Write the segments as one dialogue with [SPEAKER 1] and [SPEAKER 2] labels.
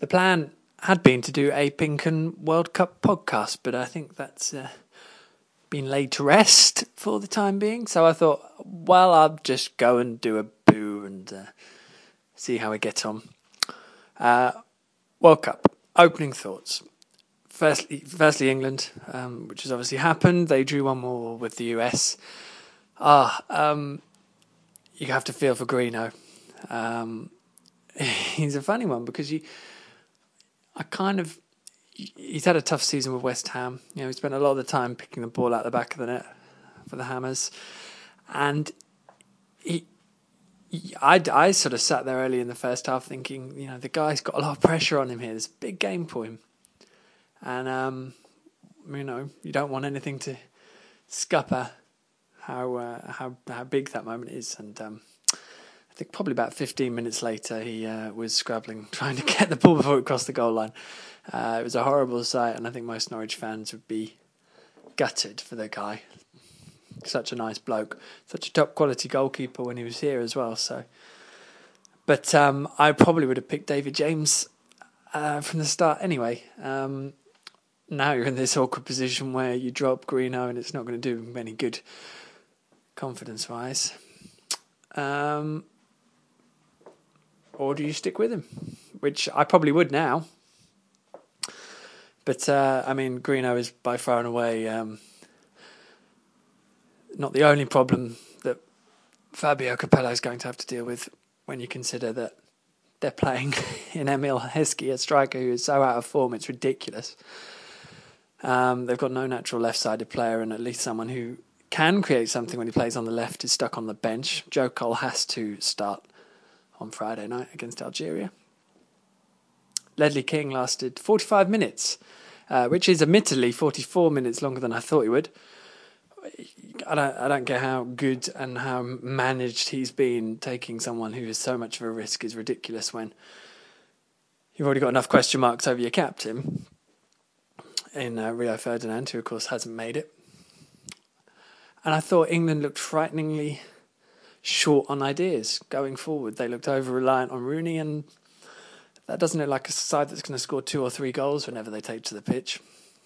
[SPEAKER 1] The plan had been to do a Pink and World Cup podcast, but I think that's been laid to rest for the time being. So I thought, well, I'll just go and do a boo and see how we get on. World Cup, opening thoughts. Firstly, England, which has obviously happened. They drew 1-1 with the US. You have to feel for Greeno. He's a funny one because he's had a tough season with West Ham. He spent a lot of the time picking the ball out the back of the net for the Hammers, and I sort of sat there early in the first half thinking, the guy's got a lot of pressure on him here. There's a big game for him, and you don't want anything to scupper how big that moment is. And I think probably about 15 minutes later, he was scrabbling, trying to get the ball before it crossed the goal line. It was a horrible sight, and I think most Norwich fans would be gutted for the guy. Such a nice bloke, such a top quality goalkeeper when he was here as well. So, but I probably would have picked David James from the start anyway. Now you're in this awkward position where you drop Greeno, and it's not going to do him any good confidence-wise. Or do you stick with him? Which I probably would now. But, Greeno is by far and away not the only problem that Fabio Capello is going to have to deal with when you consider that they're playing in Emil Heskey, a striker who is so out of form, it's ridiculous. They've got no natural left-sided player, and at least someone who can create something when he plays on the left is stuck on the bench. Joe Cole has to start on Friday night against Algeria. Ledley King lasted 45 minutes, which is admittedly 44 minutes longer than I thought he would. I don't get how good and how managed he's been. Taking someone who is so much of a risk is ridiculous when you've already got enough question marks over your captain in Rio Ferdinand, who of course hasn't made it. And I thought England looked frighteningly short on ideas going forward. They looked over-reliant on Rooney, and that doesn't look like a side that's going to score 2 or 3 goals whenever they take to the pitch.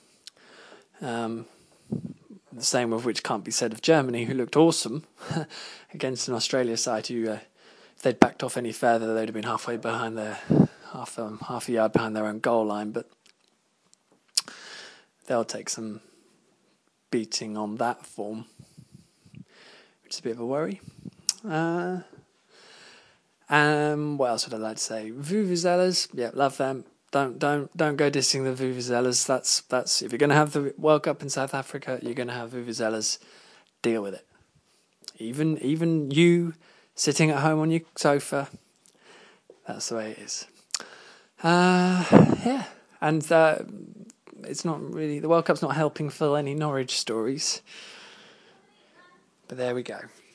[SPEAKER 1] The same of which can't be said of Germany, who looked awesome against an Australia side who, if they'd backed off any further, they'd have been halfway behind half a yard behind their own goal line. But they'll take some beating on that form, which is a bit of a worry. What else would I like to say? Vuvuzelas, yeah, love them. Don't go dissing the Vuvuzelas. That's if you're going to have the World Cup in South Africa, you're going to have Vuvuzelas. Deal with it. Even you sitting at home on your sofa, that's the way it is. Yeah, and it's not really, the World Cup's not helping fill any Norwich stories. But there we go.